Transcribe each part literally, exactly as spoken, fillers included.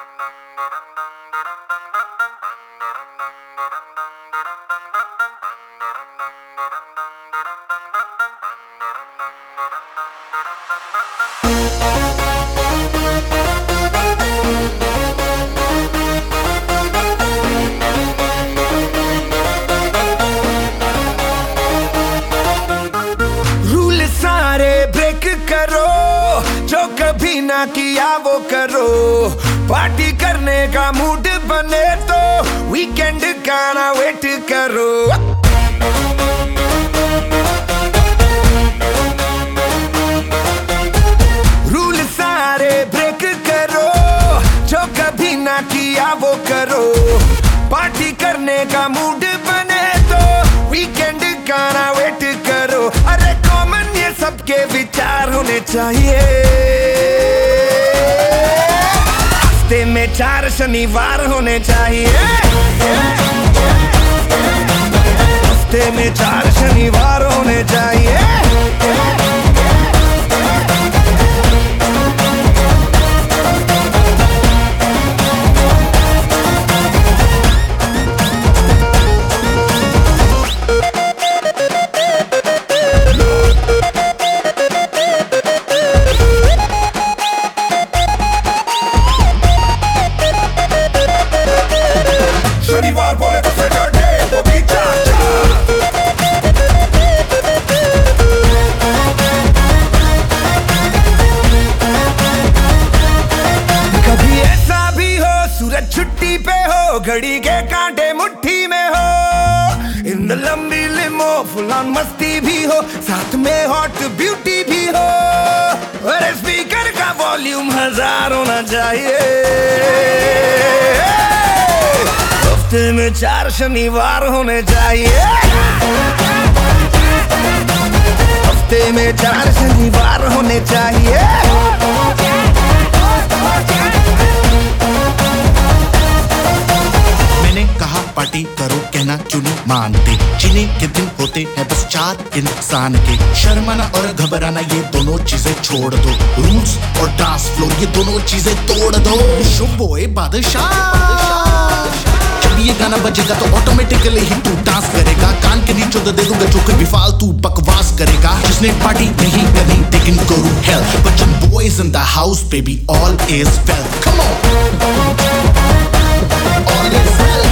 कभी ना किया वो करो, पार्टी करने का मूड बने तो वीकेंड का ना वेट करो। रूल सारे ब्रेक करो, जो कभी ना किया वो करो, पार्टी करने का मूड बने तो वीकेंड का ना वेट करो। अरे कॉमन ये सबके विचार होने चाहिए। हफ्ते में चार शनिवार होने चाहिए। हफ्ते में चार शनिवार होने चाहिए। शनिवार बोले तो सैटरडे वो भी चाचा। कभी ऐसा भी हो सूरज छुट्टी पे हो, घड़ी के कांटे मुट्ठी में हो, इन लंबी लिमो फुल ऑन मस्ती भी हो, साथ में हॉट ब्यूटी भी हो, और स्पीकर का वॉल्यूम हजार होना चाहिए। हफ्ते में चार शनिवार होने चाहिए। हफ्ते में चार शनिवार होने चाहिए। मैंने कहा पार्टी करो, कहना क्यों नहीं मानते। जीने के दिन होते हैं बस चार इंसान के। शर्माना और घबराना ये दोनों चीजें छोड़ दो, रूल्स और डांस फ्लोर ये दोनों चीजें तोड़ दो। शुभोए बादशाह, ये गाना बजेगा तो ऑटोमेटिकली ही तू डांस करेगा। कान के नीचे तो दे दूंगा जो कभी फालतू बकवास करेगा। जिसने पार्टी नहीं करनी they can go to hell, but your boys in the house baby all is well. Come on, all is well.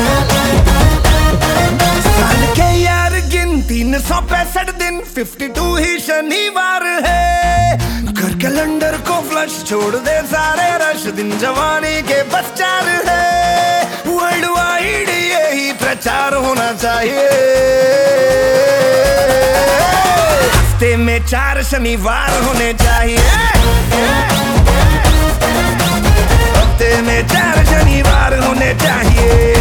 साल के यार गिन तीन सौ पैंसठ दिन, फिफ्टी टू ही शनिवार है। कर कैलेंडर को फ्लश, छोड़ दे सारे रश, दिन जवानी के बस चार है। वर्ल्ड वाइड यही प्रचार होना चाहिए। हफ्ते में चार शनिवार होने चाहिए। हफ्ते में चार शनिवार होने चाहिए।